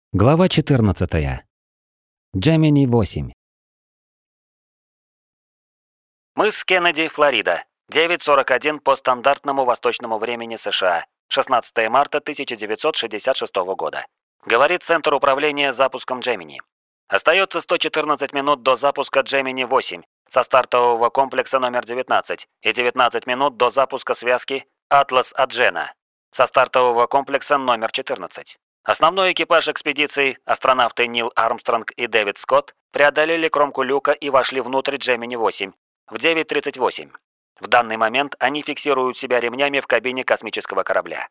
Глава 14. Gemini 8. Мыс Кеннеди, Флорида. 9:41 по стандартному восточному времени США. 16 марта 1966 года. Говорит Центр управления запуском Gemini. Остается 114 минут до запуска Gemini 8 со стартового комплекса номер 19 и 19 минут до запуска связки Atlas Agena со стартового комплекса номер 14. Основной экипаж экспедиции, астронавты Нил Армстронг и Дэвид Скотт, преодолели кромку люка и вошли внутрь Gemini 8 в 9:38. В данный момент они фиксируют себя ремнями в кабине космического корабля.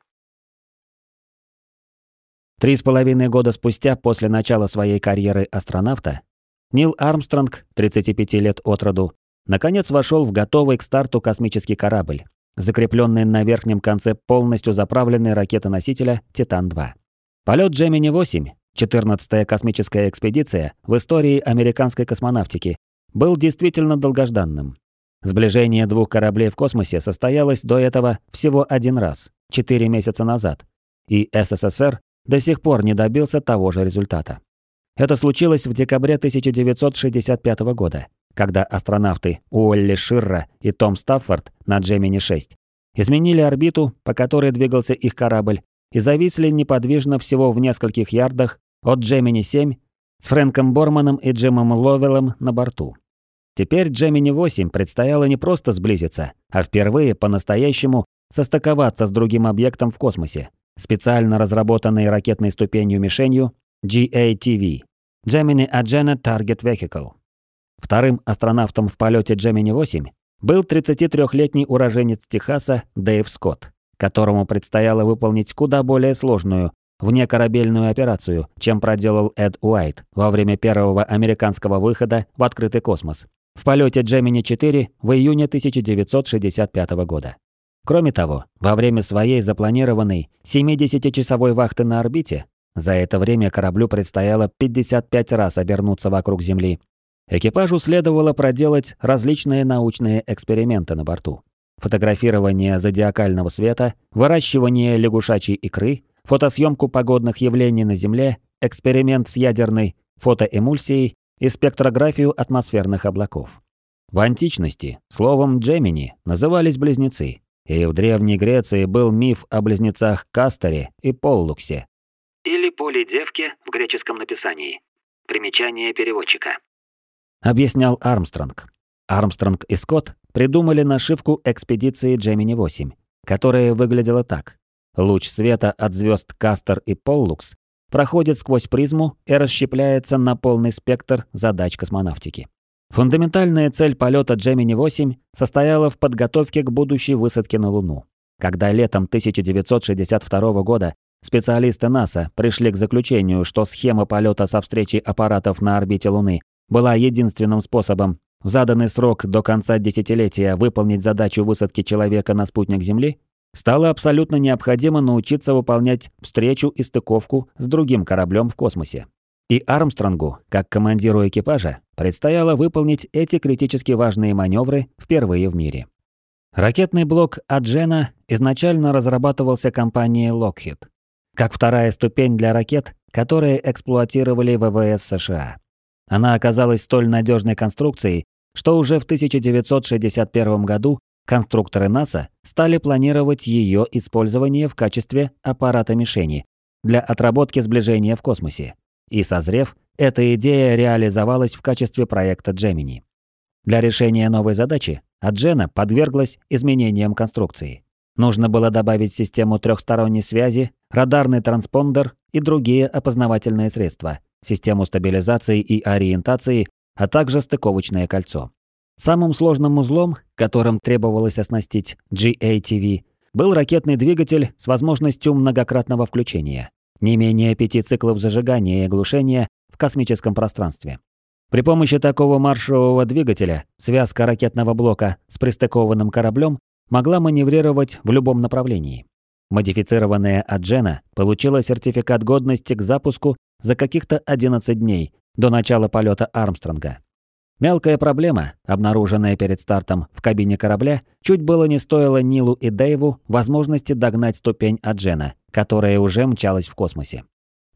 3,5 года спустя после начала своей карьеры астронавта, Нил Армстронг, 35 лет от роду, наконец вошел в готовый к старту космический корабль, закрепленный на верхнем конце полностью заправленной ракеты-носителя «Титан-2». Полет Gemini 8, 14-я космическая экспедиция в истории американской космонавтики, был действительно долгожданным. Сближение двух кораблей в космосе состоялось до этого всего один раз, 4 месяца назад, и СССР до сих пор не добился того же результата. Это случилось в декабре 1965 года, когда астронавты Уолли Ширра и Том Стаффорд на Gemini 6 изменили орбиту, по которой двигался их корабль, и зависли неподвижно всего в нескольких ярдах от Gemini 7 с Фрэнком Борманом и Джимом Ловеллом на борту. Теперь Gemini 8 предстояло не просто сблизиться, а впервые по-настоящему состыковаться с другим объектом в космосе, специально разработанной ракетной ступенью-мишенью GATV – Gemini Agena Target Vehicle. Вторым астронавтом в полете Gemini 8 был 33-летний уроженец Техаса Дэйв Скотт, которому предстояло выполнить куда более сложную внекорабельную операцию, чем проделал Эд Уайт во время первого американского выхода в открытый космос в полете Gemini 4 в июне 1965 года. Кроме того, во время своей запланированной 70-часовой вахты на орбите, за это время кораблю предстояло 55 раз обернуться вокруг Земли, экипажу следовало проделать различные научные эксперименты на борту. Фотографирование зодиакального света, выращивание лягушачьей икры, фотосъемку погодных явлений на Земле, эксперимент с ядерной фотоэмульсией и спектрографию атмосферных облаков. В античности словом «Gemini» назывались близнецы, и в Древней Греции был миф о близнецах Касторе и Поллуксе. Или Полидевке в греческом написании. Примечание переводчика. Объяснял Армстронг. Армстронг и Скотт придумали нашивку экспедиции Gemini 8, которая выглядела так. Луч света от звезд Кастор и Поллукс проходит сквозь призму и расщепляется на полный спектр задач космонавтики. Фундаментальная цель полета Gemini 8 состояла в подготовке к будущей высадке на Луну. Когда летом 1962 года специалисты НАСА пришли к заключению, что схема полета со встречей аппаратов на орбите Луны была единственным способом в заданный срок до конца десятилетия выполнить задачу высадки человека на спутник Земли, стало абсолютно необходимо научиться выполнять встречу и стыковку с другим кораблем в космосе. И Армстронгу, как командиру экипажа, предстояло выполнить эти критически важные маневры впервые в мире. Ракетный блок Agena изначально разрабатывался компанией Lockheed, как вторая ступень для ракет, которые эксплуатировали ВВС США. Она оказалась столь надежной конструкцией, что уже в 1961 году конструкторы НАСА стали планировать ее использование в качестве аппарата-мишени для отработки сближения в космосе. И созрев, эта идея реализовалась в качестве проекта Gemini. Для решения новой задачи Agena подверглась изменениям конструкции. Нужно было добавить систему трехсторонней связи, радарный транспондер и другие опознавательные средства, систему стабилизации и ориентации, а также стыковочное кольцо. Самым сложным узлом, которым требовалось оснастить GATV, был ракетный двигатель с возможностью многократного включения, не менее 5 циклов зажигания и глушения в космическом пространстве. При помощи такого маршевого двигателя связка ракетного блока с пристыкованным кораблем могла маневрировать в любом направлении. Модифицированная Agena получила сертификат годности к запуску за каких-то 11 дней до начала полета Армстронга. Мелкая проблема, обнаруженная перед стартом в кабине корабля, чуть было не стоила Нилу и Дэйву возможности догнать ступень Agena, которая уже мчалась в космосе.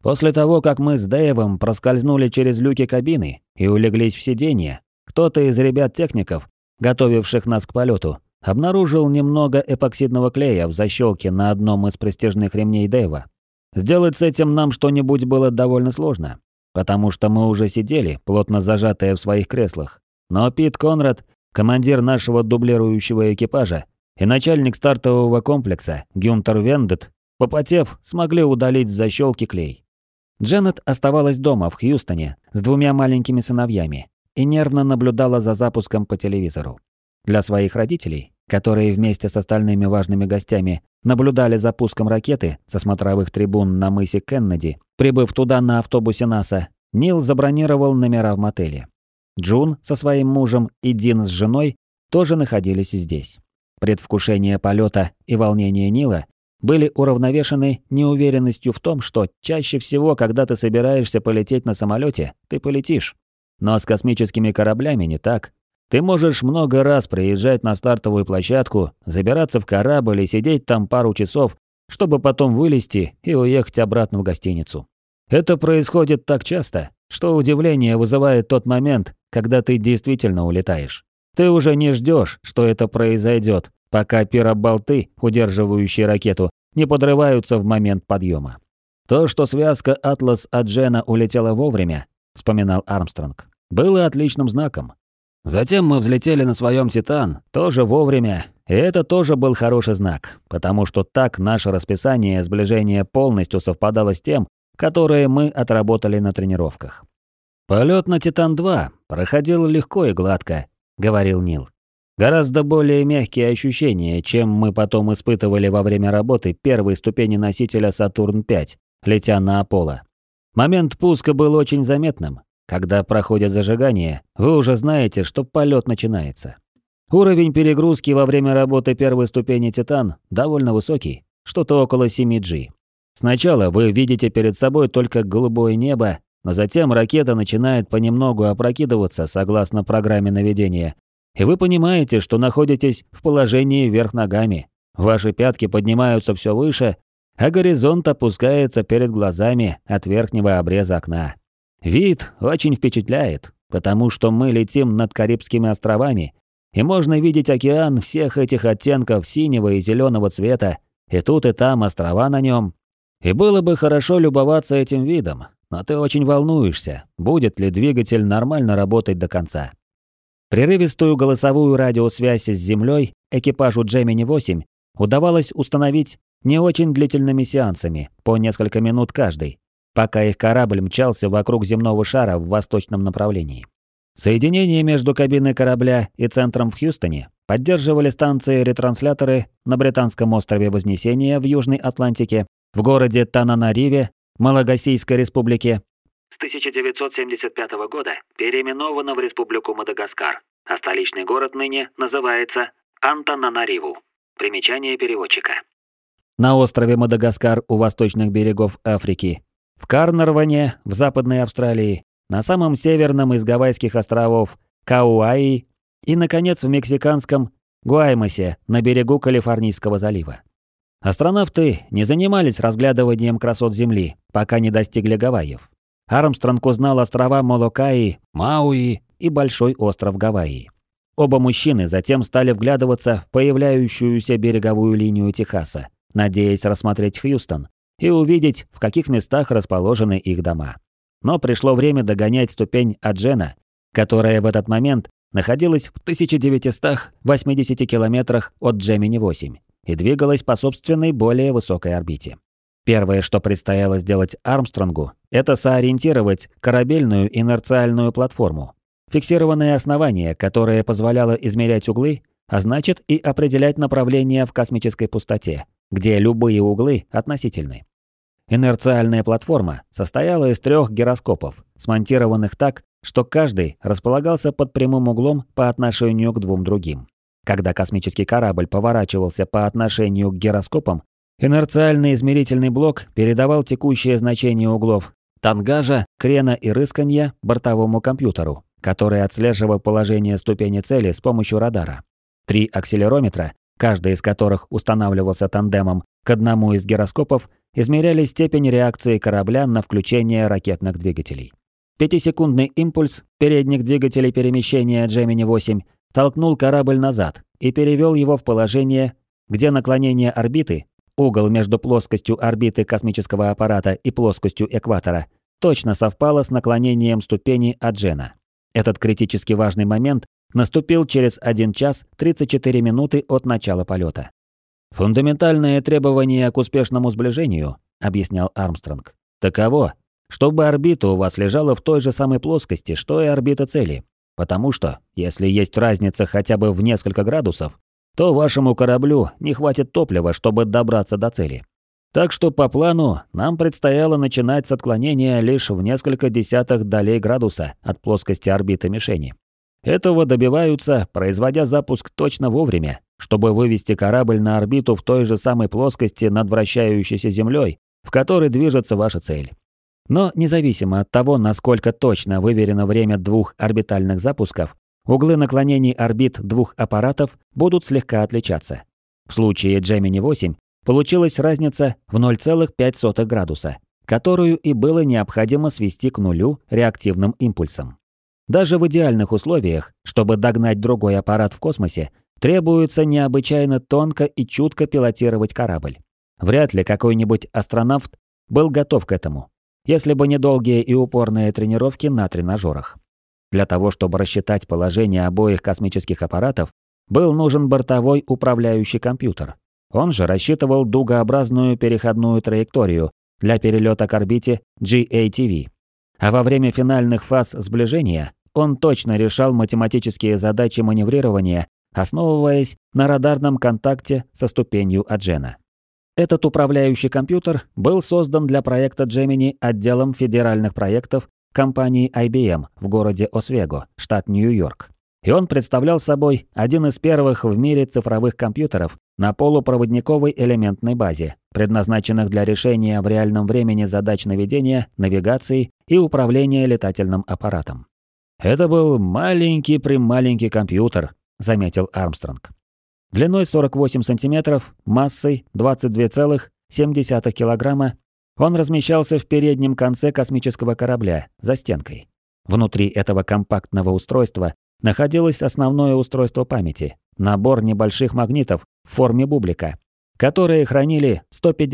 После того, как мы с Дэйвом проскользнули через люки кабины и улеглись в сиденье, кто-то из ребят-техников, готовивших нас к полету, обнаружил немного эпоксидного клея в защелке на одном из престижных ремней Дэйва. Сделать с этим нам что-нибудь было довольно сложно, потому что мы уже сидели, плотно зажатые в своих креслах. Но Пит Конрад, командир нашего дублирующего экипажа, и начальник стартового комплекса Гюнтер Вендет, попотев, смогли удалить с защелки клей. Дженнет оставалась дома в Хьюстоне с 2 маленькими сыновьями и нервно наблюдала за запуском по телевизору. Для своих родителей, которые вместе с остальными важными гостями наблюдали за пуском ракеты со смотровых трибун на мысе Кеннеди, прибыв туда на автобусе НАСА, Нил забронировал номера в мотеле. Джун со своим мужем и Дин с женой тоже находились здесь. Предвкушение полета и волнение Нила были уравновешены неуверенностью в том, что чаще всего, когда ты собираешься полететь на самолете, ты полетишь. Но с космическими кораблями не так. Ты можешь много раз приезжать на стартовую площадку, забираться в корабль и сидеть там пару часов, чтобы потом вылезти и уехать обратно в гостиницу. Это происходит так часто, что удивление вызывает тот момент, когда ты действительно улетаешь. Ты уже не ждешь, что это произойдет, пока пироболты, удерживающие ракету, не подрываются в момент подъема. То, что связка Атлас от Джена улетела вовремя, вспоминал Армстронг, было отличным знаком. Затем мы взлетели на своем Титан, тоже вовремя, и это тоже был хороший знак, потому что так наше расписание сближения полностью совпадало с тем, которое мы отработали на тренировках. «Полет на Титан-2 проходил легко и гладко», — говорил Нил. «Гораздо более мягкие ощущения, чем мы потом испытывали во время работы первой ступени носителя Сатурн-5, летя на Аполло. Момент пуска был очень заметным. Когда проходит зажигание, вы уже знаете, что полет начинается. Уровень перегрузки во время работы первой ступени Титан довольно высокий, что-то около 7G. Сначала вы видите перед собой только голубое небо, но затем ракета начинает понемногу опрокидываться согласно программе наведения, и вы понимаете, что находитесь в положении вверх ногами. Ваши пятки поднимаются все выше, а горизонт опускается перед глазами от верхнего обреза окна. Вид очень впечатляет, потому что мы летим над Карибскими островами, и можно видеть океан всех этих оттенков синего и зеленого цвета, и тут и там острова на нем. И было бы хорошо любоваться этим видом, но ты очень волнуешься, будет ли двигатель нормально работать до конца. Прерывистую голосовую радиосвязь с Землей экипажу Gemini 8 удавалось установить не очень длительными сеансами, по несколько минут каждый, пока их корабль мчался вокруг земного шара в восточном направлении. Соединение между кабиной корабля и центром в Хьюстоне поддерживали станции-ретрансляторы на британском острове Вознесения в Южной Атлантике, в городе Тананариве, Малагасийской республике. С 1975 года переименована в Республику Мадагаскар, а столичный город ныне называется Антананариву. Примечание переводчика. На острове Мадагаскар у восточных берегов Африки, в Карнарване в Западной Австралии, на самом северном из Гавайских островов Кауаи и, наконец, в мексиканском Гуаймосе на берегу Калифорнийского залива. Астронавты не занимались разглядыванием красот Земли, пока не достигли Гавайев. Армстронг узнал острова Молокаи, Мауи и Большой остров Гавайи. Оба мужчины затем стали вглядываться в появляющуюся береговую линию Техаса, надеясь рассмотреть Хьюстон и увидеть, в каких местах расположены их дома. Но пришло время догонять ступень Аджена, которая в этот момент находилась в 1980 километрах от Gemini 8 и двигалась по собственной более высокой орбите. Первое, что предстояло сделать Армстронгу, это соориентировать корабельную инерциальную платформу. Фиксированное основание, которое позволяло измерять углы, а значит и определять направление в космической пустоте, где любые углы относительны. Инерциальная платформа состояла из 3 гироскопов, смонтированных так, что каждый располагался под прямым углом по отношению к 2 другим. Когда космический корабль поворачивался по отношению к гироскопам, инерциальный измерительный блок передавал текущее значение углов тангажа, крена и рысканья бортовому компьютеру, который отслеживал положение ступени цели с помощью радара. 3 акселерометра каждый из которых устанавливался тандемом к одному из гироскопов, измеряли степень реакции корабля на включение ракетных двигателей. 5-секундный импульс передних двигателей перемещения Gemini-8 толкнул корабль назад и перевел его в положение, где наклонение орбиты, угол между плоскостью орбиты космического аппарата и плоскостью экватора, точно совпало с наклонением ступени Аджена. Этот критически важный момент наступил через 1 час 34 минуты от начала полета. «Фундаментальное требование к успешному сближению», — объяснял Армстронг, — «таково, чтобы орбита у вас лежала в той же самой плоскости, что и орбита цели. Потому что, если есть разница хотя бы в несколько градусов, то вашему кораблю не хватит топлива, чтобы добраться до цели. Так что по плану нам предстояло начинать с отклонения лишь в несколько десятых долей градуса от плоскости орбиты мишени. Этого добиваются, производя запуск точно вовремя, чтобы вывести корабль на орбиту в той же самой плоскости над вращающейся Землей, в которой движется ваша цель. Но независимо от того, насколько точно выверено время 2 орбитальных запусков, углы наклонений орбит 2 аппаратов будут слегка отличаться. В случае Gemini-8 получилась разница в 0,05 градуса, которую и было необходимо свести к нулю реактивным импульсом. Даже в идеальных условиях, чтобы догнать другой аппарат в космосе, требуется необычайно тонко и чутко пилотировать корабль. Вряд ли какой-нибудь астронавт был готов к этому, если бы не долгие и упорные тренировки на тренажерах. Для того, чтобы рассчитать положение обоих космических аппаратов, был нужен бортовой управляющий компьютер. Он же рассчитывал дугообразную переходную траекторию для перелета к орбите GATV. А во время финальных фаз сближения он точно решал математические задачи маневрирования, основываясь на радарном контакте со ступенью Аджена. Этот управляющий компьютер был создан для проекта Gemini отделом федеральных проектов компании IBM в городе Освего, штат Нью-Йорк. И он представлял собой один из первых в мире цифровых компьютеров на полупроводниковой элементной базе, предназначенных для решения в реальном времени задач наведения, навигации и управления летательным аппаратом. «Это был маленький-прималенький компьютер», — заметил Армстронг. Длиной 48 сантиметров, массой 22,7 килограмма, он размещался в переднем конце космического корабля, за стенкой. Внутри этого компактного устройства находилось основное устройство памяти, набор небольших магнитов в форме бублика, которые хранили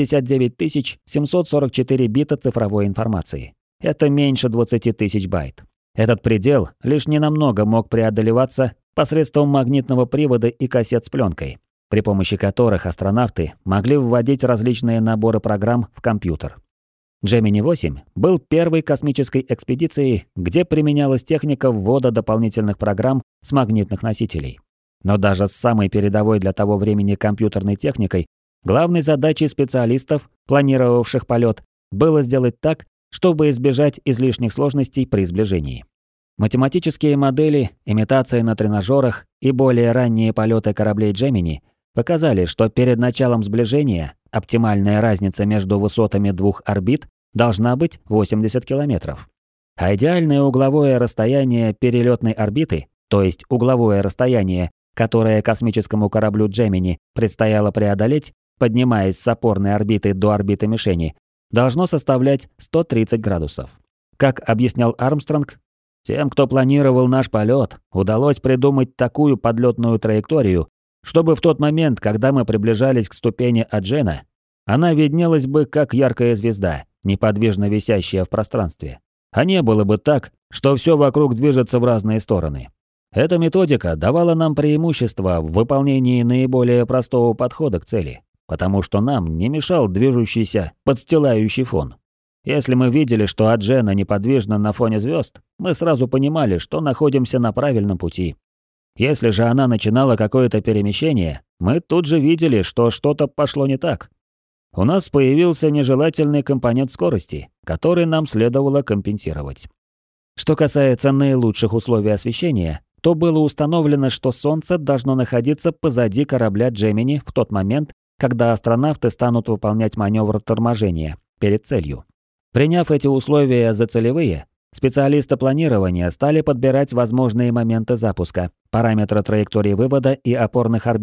159 744 бита цифровой информации. Это меньше 20 тысяч байт. Этот предел лишь ненамного мог преодолеваться посредством магнитного привода и кассет с пленкой, при помощи которых астронавты могли вводить различные наборы программ в компьютер. Gemini-8 был первой космической экспедицией, где применялась техника ввода дополнительных программ с магнитных носителей. Но даже с самой передовой для того времени компьютерной техникой, главной задачей специалистов, планировавших полет, было сделать так, чтобы избежать излишних сложностей при сближении. Математические модели, имитация на тренажерах и более ранние полеты кораблей Gemini показали, что перед началом сближения оптимальная разница между высотами 2 орбит должна быть 80 километров. А идеальное угловое расстояние перелетной орбиты, то есть угловое расстояние, которое космическому кораблю Gemini предстояло преодолеть, поднимаясь с опорной орбиты до орбиты мишени, должно составлять 130 градусов. Как объяснял Армстронг, тем, кто планировал наш полет, удалось придумать такую подлетную траекторию, чтобы в тот момент, когда мы приближались к ступени Аджена, она виднелась бы как яркая звезда, неподвижно висящая в пространстве. А не было бы так, что все вокруг движется в разные стороны. Эта методика давала нам преимущество в выполнении наиболее простого подхода к цели, потому что нам не мешал движущийся, подстилающий фон. Если мы видели, что Аджена неподвижна на фоне звезд, мы сразу понимали, что находимся на правильном пути. Если же она начинала какое-то перемещение, мы тут же видели, что что-то пошло не так. У нас появился нежелательный компонент скорости, который нам следовало компенсировать. Что касается наилучших условий освещения, то было установлено, что Солнце должно находиться позади корабля Gemini в тот момент, когда астронавты станут выполнять маневр торможения перед целью. Приняв эти условия за целевые, специалисты планирования стали подбирать возможные моменты запуска, параметры траектории вывода и опорных орбит,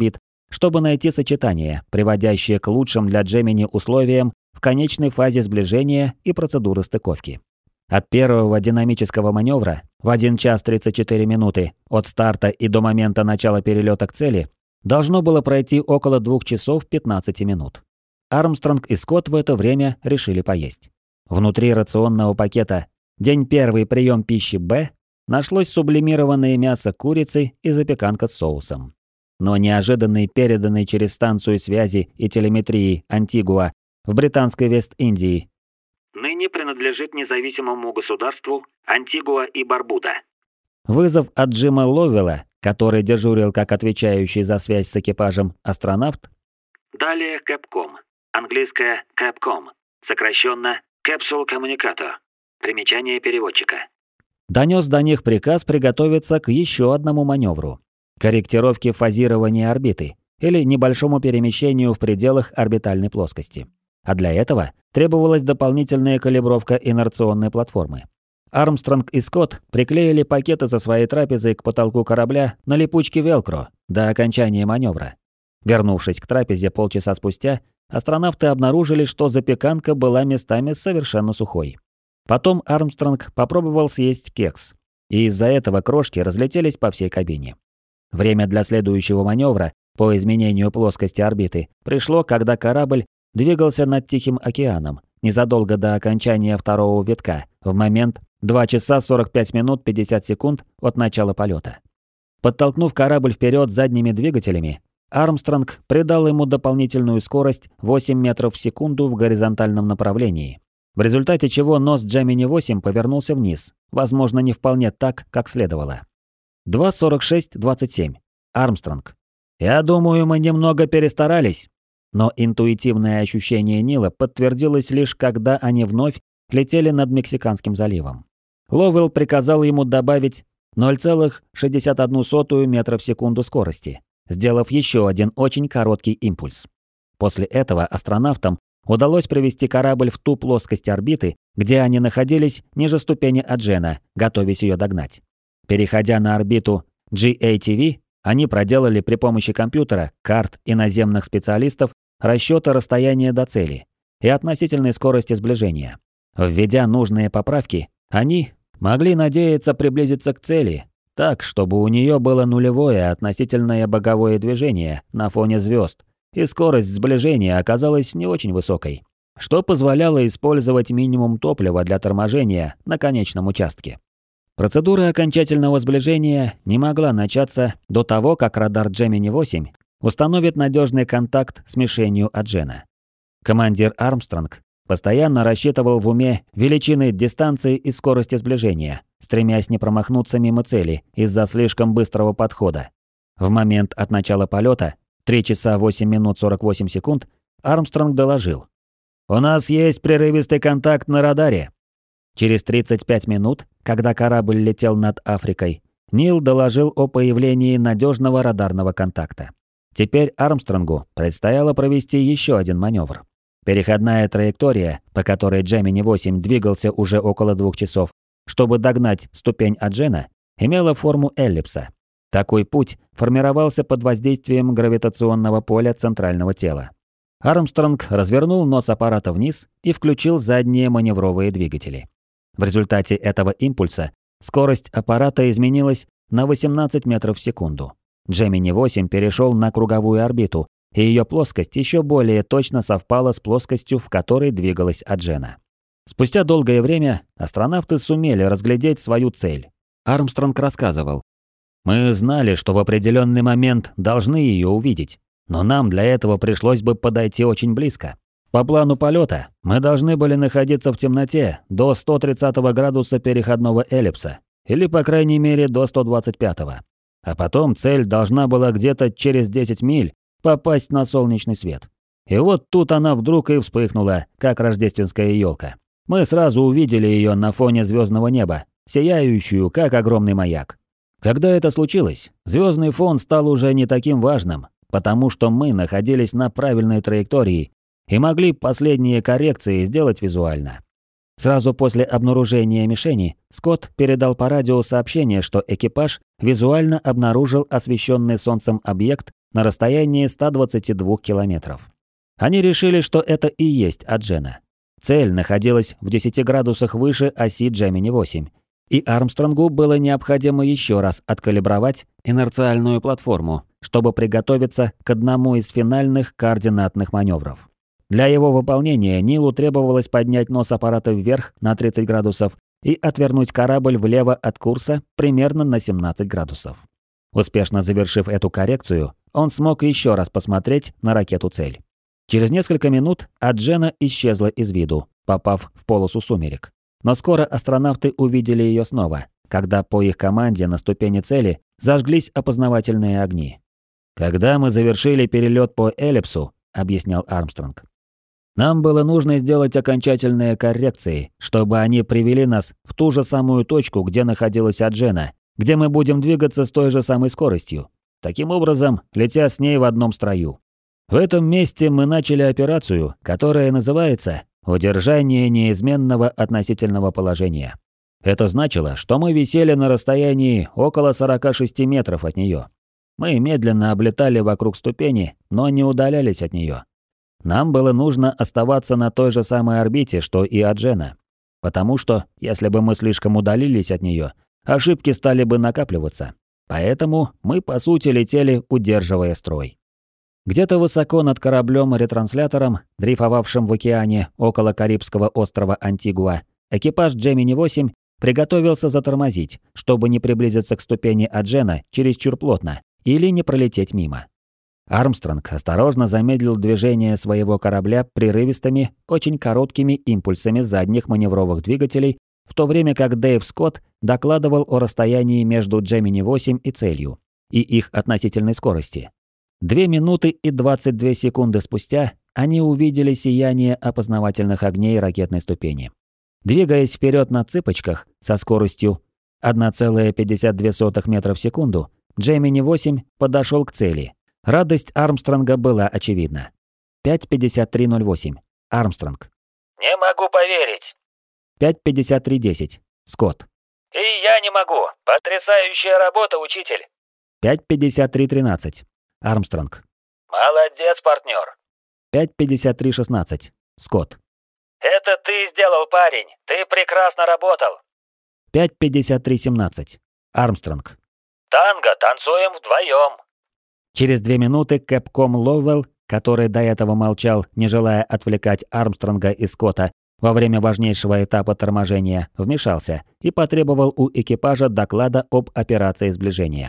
чтобы найти сочетание, приводящее к лучшим для Джемини условиям в конечной фазе сближения и процедуры стыковки. От первого динамического маневра в 1 час 34 минуты от старта и до момента начала перелета к цели должно было пройти около 2 часов 15 минут. Армстронг и Скотт в это время решили поесть. Внутри рационного пакета «День первый, прием пищи Б» нашлось сублимированное мясо курицы и запеканка с соусом. Но неожиданный переданный через станцию связи и телеметрии Антигуа в британской Вест-Индии ныне принадлежит независимому государству Антигуа и Барбуда. Вызов от Джима Ловвелла, который дежурил как отвечающий за связь с экипажем астронавт. Далее Capcom. Английское Capcom. Сокращенно Capsule Communicator. Примечание переводчика. Донес до них приказ приготовиться к еще одному маневру. Корректировке фазирования орбиты или небольшому перемещению в пределах орбитальной плоскости. А для этого требовалась дополнительная калибровка инерционной платформы. Армстронг и Скотт приклеили пакеты со своей трапезой к потолку корабля на липучке велкро до окончания маневра. Вернувшись к трапезе полчаса спустя, астронавты обнаружили, что запеканка была местами совершенно сухой. Потом Армстронг попробовал съесть кекс, и из-за этого крошки разлетелись по всей кабине. Время для следующего маневра по изменению плоскости орбиты пришло, когда корабль двигался над Тихим океаном незадолго до окончания второго витка, в момент 2 часа 45 минут 50 секунд от начала полета. Подтолкнув корабль вперед задними двигателями, Армстронг придал ему дополнительную скорость 8 метров в секунду в горизонтальном направлении, в результате чего нос Gemini-8 повернулся вниз, возможно, не вполне так, как следовало. 2:46:27. Армстронг. «Я думаю, мы немного перестарались». Но интуитивное ощущение Нила подтвердилось лишь когда они вновь летели над Мексиканским заливом. Ловвелл приказал ему добавить 0,61 метра в секунду скорости, сделав еще один очень короткий импульс. После этого астронавтам удалось привести корабль в ту плоскость орбиты, где они находились ниже ступени Аджена, готовясь ее догнать. Переходя на орбиту GATV, они проделали при помощи компьютера, карт и наземных специалистов расчёты расстояния до цели и относительной скорости сближения. Введя нужные поправки, они могли надеяться приблизиться к цели так, чтобы у нее было нулевое относительное боковое движение на фоне звезд, и скорость сближения оказалась не очень высокой, что позволяло использовать минимум топлива для торможения на конечном участке. Процедура окончательного сближения не могла начаться до того, как радар Gemini-8 установит надежный контакт с мишенью Аджена. Командир Армстронг постоянно рассчитывал в уме величины дистанции и скорости сближения, стремясь не промахнуться мимо цели из-за слишком быстрого подхода. В момент от начала полета, 3 часа 8 минут 48 секунд, Армстронг доложил: «У нас есть прерывистый контакт на радаре». Через 35 минут, когда корабль летел над Африкой, Нил доложил о появлении надежного радарного контакта. Теперь Армстронгу предстояло провести еще один маневр. Переходная траектория, по которой Gemini-8 двигался уже около 2 часов, чтобы догнать ступень Аджена, имела форму эллипса. Такой путь формировался под воздействием гравитационного поля центрального тела. Армстронг развернул нос аппарата вниз и включил задние маневровые двигатели. В результате этого импульса скорость аппарата изменилась на 18 метров в секунду. Gemini-8 перешел на круговую орбиту, и ее плоскость еще более точно совпала с плоскостью, в которой двигалась Аджена. Спустя долгое время астронавты сумели разглядеть свою цель. Армстронг рассказывал: «Мы знали, что в определенный момент должны ее увидеть, но нам для этого пришлось бы подойти очень близко. По плану полета мы должны были находиться в темноте до 130 градуса переходного эллипса, или по крайней мере до 125-го. А потом цель должна была где-то через 10 миль попасть на солнечный свет. И вот тут она вдруг и вспыхнула, как рождественская елка. Мы сразу увидели ее на фоне звездного неба, сияющую, как огромный маяк. Когда это случилось, звездный фон стал уже не таким важным, потому что мы находились на правильной траектории и могли последние коррекции сделать визуально. Сразу после обнаружения мишени Скотт передал по радио сообщение, что экипаж визуально обнаружил освещенный солнцем объект на расстоянии 122 километров. Они решили, что это и есть Аджена. Цель находилась в 10 градусах выше оси Gemini-8, и Армстронгу было необходимо еще раз откалибровать инерциальную платформу, чтобы приготовиться к одному из финальных координатных маневров. Для его выполнения Нилу требовалось поднять нос аппарата вверх на 30 градусов и отвернуть корабль влево от курса примерно на 17 градусов. Успешно завершив эту коррекцию, он смог еще раз посмотреть на ракету-цель. Через несколько минут Аджена исчезла из виду, попав в полосу сумерек. Но скоро астронавты увидели ее снова, когда по их команде на ступени цели зажглись опознавательные огни. «Когда мы завершили перелет по эллипсу», — объяснял Армстронг, «нам было нужно сделать окончательные коррекции, чтобы они привели нас в ту же самую точку, где находилась Аджена, где мы будем двигаться с той же самой скоростью. Таким образом, летя с ней в одном строю. В этом месте мы начали операцию, которая называется «Удержание неизменного относительного положения». Это значило, что мы висели на расстоянии около 46 метров от нее. Мы медленно облетали вокруг ступени, но не удалялись от нее. Нам было нужно оставаться на той же самой орбите, что и Аджена. Потому что, если бы мы слишком удалились от нее, ошибки стали бы накапливаться. Поэтому мы, по сути, летели, удерживая строй. Где-то высоко над кораблем-ретранслятором, дрейфовавшим в океане около Карибского острова Антигуа, экипаж Gemini-8 приготовился затормозить, чтобы не приблизиться к ступени Аджена чересчур плотно или не пролететь мимо. Армстронг осторожно замедлил движение своего корабля прерывистыми, очень короткими импульсами задних маневровых двигателей, в то время как Дэйв Скотт докладывал о расстоянии между Gemini-8 и целью и их относительной скорости. 2 минуты и 22 секунды спустя они увидели сияние опознавательных огней ракетной ступени. Двигаясь вперед на цыпочках со скоростью 1,52 метра в секунду, Gemini-8 подошел к цели. Радость Армстронга была очевидна. 5:53:08. Армстронг. «Не могу поверить». 5:53:10. Скотт. «И я не могу. Потрясающая работа, учитель». 5:53:13. Армстронг. «Молодец, партнер». 5:53:16. Скотт. «Это ты сделал, парень. Ты прекрасно работал». 5:53:17. Армстронг. «Танго, танцуем вдвоем». Через 2 минуты Кэпком Лоуэлл, который до этого молчал, не желая отвлекать Армстронга и Скотта во время важнейшего этапа торможения, вмешался и потребовал у экипажа доклада об операции сближения.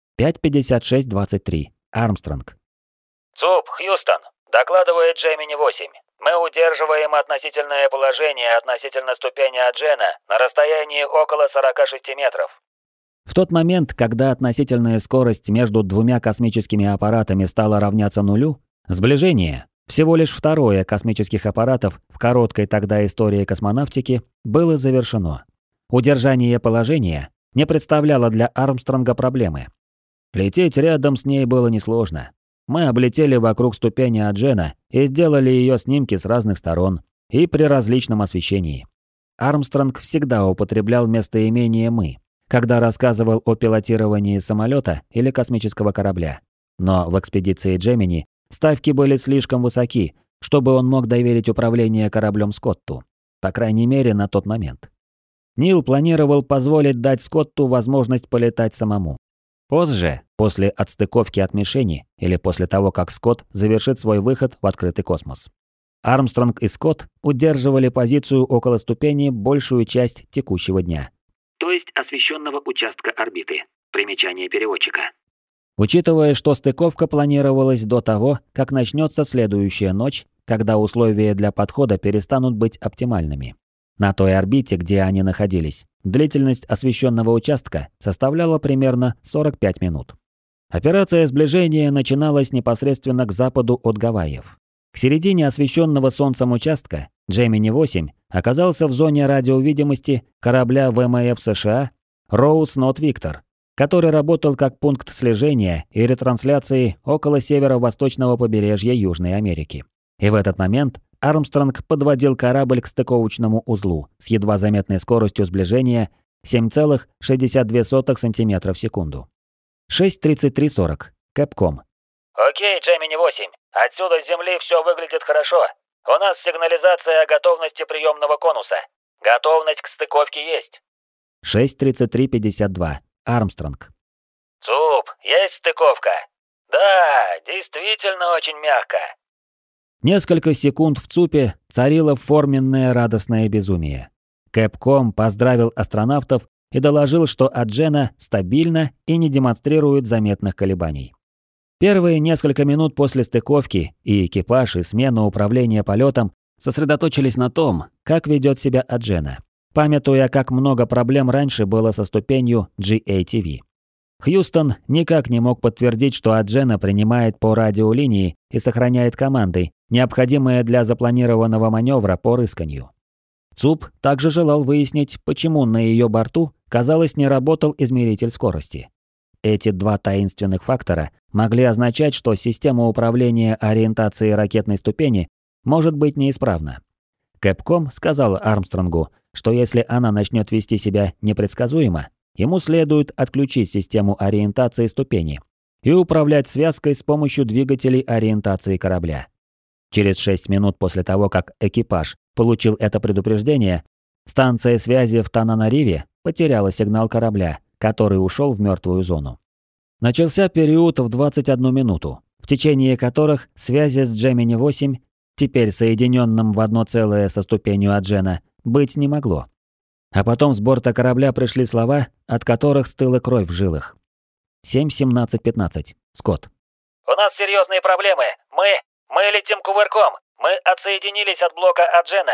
5:56:23. Армстронг. «ЦУП, Хьюстон, докладывает Gemini-8. Мы удерживаем относительное положение относительно ступени Аджена на расстоянии около 46 метров». В тот момент, когда относительная скорость между двумя космическими аппаратами стала равняться нулю, сближение, всего лишь второе космических аппаратов в короткой тогда истории космонавтики, было завершено. Удержание положения не представляло для Армстронга проблемы. Лететь рядом с ней было несложно. Мы облетели вокруг ступени Аджена и сделали ее снимки с разных сторон и при различном освещении. Армстронг всегда употреблял местоимение «мы», когда рассказывал о пилотировании самолета или космического корабля. Но в экспедиции Gemini ставки были слишком высоки, чтобы он мог доверить управление кораблем Скотту. По крайней мере, на тот момент. Нил планировал позволить дать Скотту возможность полетать самому. Позже, после отстыковки от мишени или после того, как Скотт завершит свой выход в открытый космос. Армстронг и Скотт удерживали позицию около ступени большую часть текущего дня. То есть освещенного участка орбиты. Примечание переводчика. Учитывая, что стыковка планировалась до того, как начнется следующая ночь, когда условия для подхода перестанут быть оптимальными. На той орбите, где они находились, длительность освещенного участка составляла примерно 45 минут. Операция сближения начиналась непосредственно к западу от Гавайев. К середине освещенного солнцем участка Gemini-8 оказался в зоне радиовидимости корабля ВМФ США Роуз Нот Виктор, который работал как пункт слежения и ретрансляции около северо-восточного побережья Южной Америки. И в этот момент Армстронг подводил корабль к стыковочному узлу с едва заметной скоростью сближения 7,62 см в секунду. 6:33:40. Кэпком. «Окей, Джемини-8. Отсюда с Земли все выглядит хорошо. У нас сигнализация о готовности приемного конуса. Готовность к стыковке есть». 6:33:52. Армстронг. «ЦУП, есть стыковка?» «Да, действительно очень мягко». Несколько секунд в ЦУПе царило форменное радостное безумие. Кэпком поздравил астронавтов и доложил, что Аджена стабильна и не демонстрирует заметных колебаний. Первые несколько минут после стыковки и экипаж, и смена управления полетом сосредоточились на том, как ведет себя Аджена, памятуя, как много проблем раньше было со ступенью GATV. Хьюстон никак не мог подтвердить, что Аджена принимает по радиолинии и сохраняет команды, необходимые для запланированного маневра по рысканью. ЦУП также желал выяснить, почему на ее борту, казалось, не работал измеритель скорости. Эти два таинственных фактора могли означать, что система управления ориентацией ракетной ступени может быть неисправна. Кэпком сказал Армстронгу, что если она начнет вести себя непредсказуемо, ему следует отключить систему ориентации ступени и управлять связкой с помощью двигателей ориентации корабля. Через 6 минут после того, как экипаж получил это предупреждение, станция связи в Тананариве потеряла сигнал корабля, который ушел в мертвую зону. Начался период в 21 минуту, в течение которых связи с Джемини-8, теперь соединенным в одно целое со ступенью Аджена, быть не могло. А потом с борта корабля пришли слова, от которых стыла кровь в жилах. 7:17:15. Скотт. «У нас серьезные проблемы. Мы летим кувырком. Мы отсоединились от блока Аджена».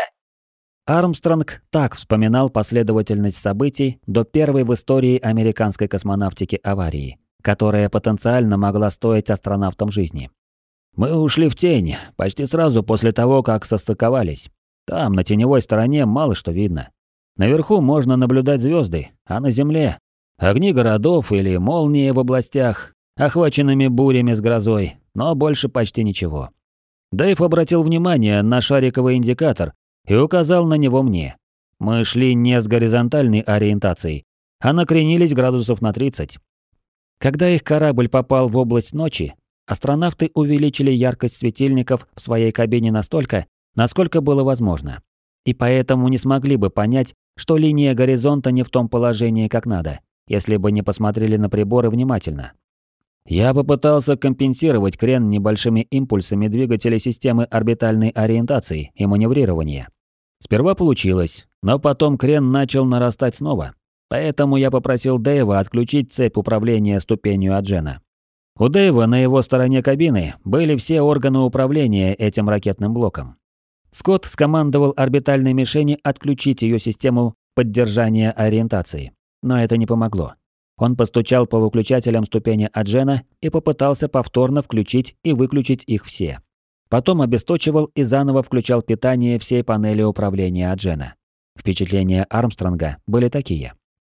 Армстронг так вспоминал последовательность событий до первой в истории американской космонавтики аварии, которая потенциально могла стоить астронавтам жизни. «Мы ушли в тень почти сразу после того, как состыковались. Там, на теневой стороне, мало что видно. Наверху можно наблюдать звезды, а на Земле — огни городов или молнии в областях, охваченными бурями с грозой, но больше почти ничего». Дэйв обратил внимание на шариковый индикатор и указал на него мне. Мы шли не с горизонтальной ориентацией, а накренились градусов на 30. Когда их корабль попал в область ночи, астронавты увеличили яркость светильников в своей кабине настолько, насколько было возможно. И поэтому не смогли бы понять, что линия горизонта не в том положении, как надо, если бы не посмотрели на приборы внимательно. Я попытался компенсировать крен небольшими импульсами двигателей системы орбитальной ориентации и маневрирования. Сперва получилось, но потом крен начал нарастать снова. Поэтому я попросил Дэйва отключить цепь управления ступенью Аджена. У Дэйва на его стороне кабины были все органы управления этим ракетным блоком. Скотт скомандовал орбитальной мишени отключить ее систему поддержания ориентации, но это не помогло. Он постучал по выключателям ступени Аджена и попытался повторно включить и выключить их все. Потом обесточивал и заново включал питание всей панели управления Аджена. Впечатления Армстронга были такие.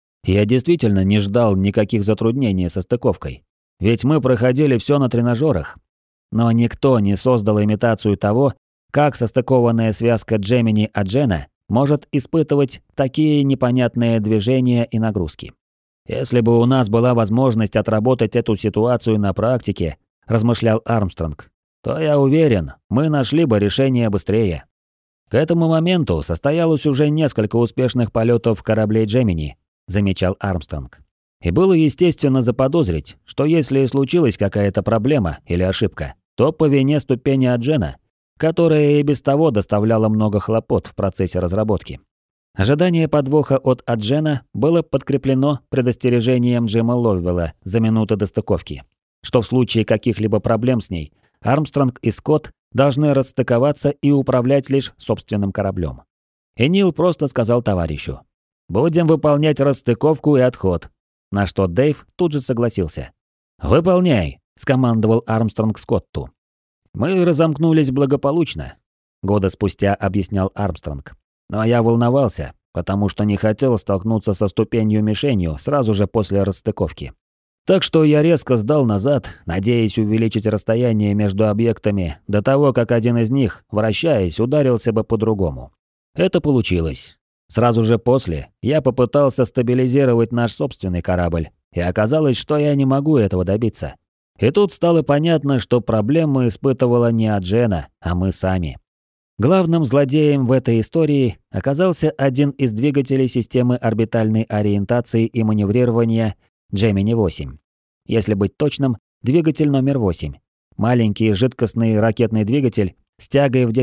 Я действительно не ждал никаких затруднений со стыковкой. Ведь мы проходили все на тренажерах. Но никто не создал имитацию того, как состыкованная связка Джемини-Аджена может испытывать такие непонятные движения и нагрузки. Если бы у нас была возможность отработать эту ситуацию на практике, размышлял Армстронг, то я уверен, мы нашли бы решение быстрее. К этому моменту состоялось уже несколько успешных полетов кораблей Джемини, замечал Армстронг. И было естественно заподозрить, что если и случилась какая-то проблема или ошибка, то по вине ступени Аджена, которая и без того доставляла много хлопот в процессе разработки. Ожидание подвоха от Аджена было подкреплено предостережением Джима Ловвелла за минуту до стыковки, что в случае каких-либо проблем с ней Армстронг и Скотт должны расстыковаться и управлять лишь собственным кораблем. И Нил просто сказал товарищу: «Будем выполнять расстыковку и отход», на что Дэйв тут же согласился. «Выполняй», — скомандовал Армстронг Скотту. «Мы разомкнулись благополучно», — года спустя объяснял Армстронг. «Но я волновался, потому что не хотел столкнуться со ступенью-мишенью сразу же после расстыковки. Так что я резко сдал назад, надеясь увеличить расстояние между объектами до того, как один из них, вращаясь, ударился бы по-другому. Это получилось. Сразу же после я попытался стабилизировать наш собственный корабль, и оказалось, что я не могу этого добиться. И тут стало понятно, что проблему испытывала не Аджена, а мы сами. Главным злодеем в этой истории оказался один из двигателей системы орбитальной ориентации и маневрирования Gemini 8. Если быть точным, двигатель номер 8. Маленький жидкостный ракетный двигатель с тягой в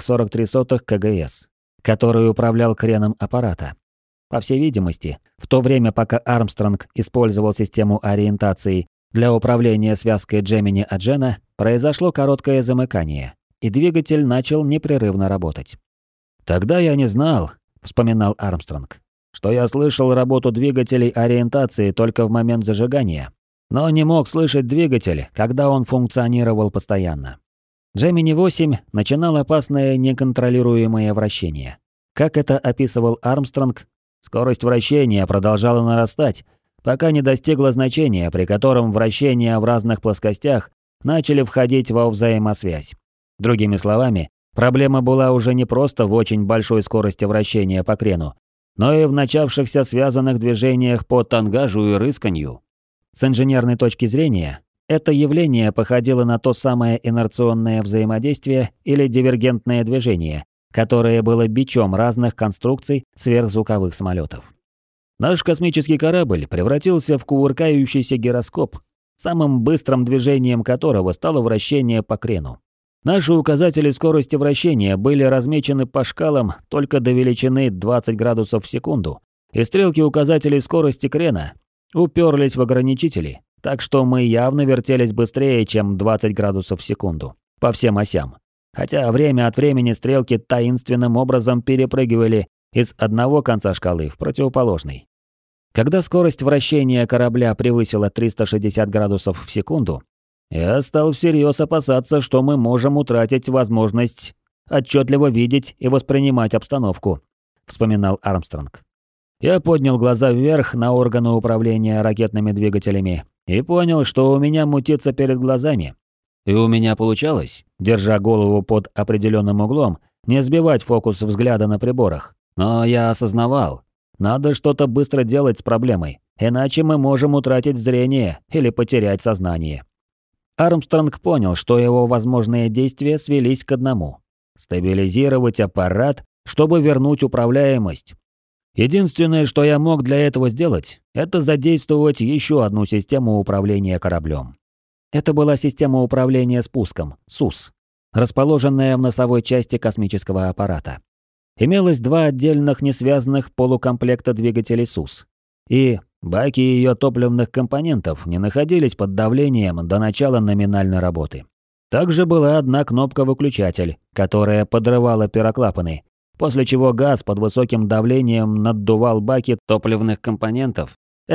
10,43 КГС, который управлял креном аппарата. По всей видимости, в то время, пока Армстронг использовал систему ориентации для управления связкой Gemini-Аджена, произошло короткое замыкание, и двигатель начал непрерывно работать. «Тогда я не знал», — вспоминал Армстронг, «что я слышал работу двигателей ориентации только в момент зажигания, но не мог слышать двигатель, когда он функционировал постоянно». Gemini 8 начинал опасное неконтролируемое вращение. Как это описывал Армстронг, скорость вращения продолжала нарастать, пока не достигла значения, при котором вращения в разных плоскостях начали входить во взаимосвязь. Другими словами, проблема была уже не просто в очень большой скорости вращения по крену, но и в начавшихся связанных движениях по тангажу и рысканью. С инженерной точки зрения, это явление походило на то самое инерционное взаимодействие или дивергентное движение, которое было бичом разных конструкций сверхзвуковых самолетов. Наш космический корабль превратился в кувыркающийся гироскоп, самым быстрым движением которого стало вращение по крену. Наши указатели скорости вращения были размечены по шкалам только до величины 20 градусов в секунду, и стрелки указателей скорости крена уперлись в ограничители, так что мы явно вертелись быстрее, чем 20 градусов в секунду, по всем осям. Хотя время от времени стрелки таинственным образом перепрыгивали из одного конца шкалы в противоположный. Когда скорость вращения корабля превысила 360 градусов в секунду, я стал всерьез опасаться, что мы можем утратить возможность отчетливо видеть и воспринимать обстановку, вспоминал Армстронг. Я поднял глаза вверх на органы управления ракетными двигателями и понял, что у меня мутится перед глазами. И у меня получалось, держа голову под определенным углом, не сбивать фокус взгляда на приборах. Но я осознавал, надо что-то быстро делать с проблемой, иначе мы можем утратить зрение или потерять сознание. Армстронг понял, что его возможные действия свелись к одному – стабилизировать аппарат, чтобы вернуть управляемость. Единственное, что я мог для этого сделать, это задействовать еще одну систему управления кораблем. Это была система управления спуском, СУС, расположенная в носовой части космического аппарата. Имелось два отдельных несвязанных полукомплекта двигателей СУС, и баки ее топливных компонентов не находились под давлением до начала номинальной работы. Также была одна кнопка-выключатель, которая подрывала пироклапаны, после чего газ под высоким давлением наддувал баки топливных компонентов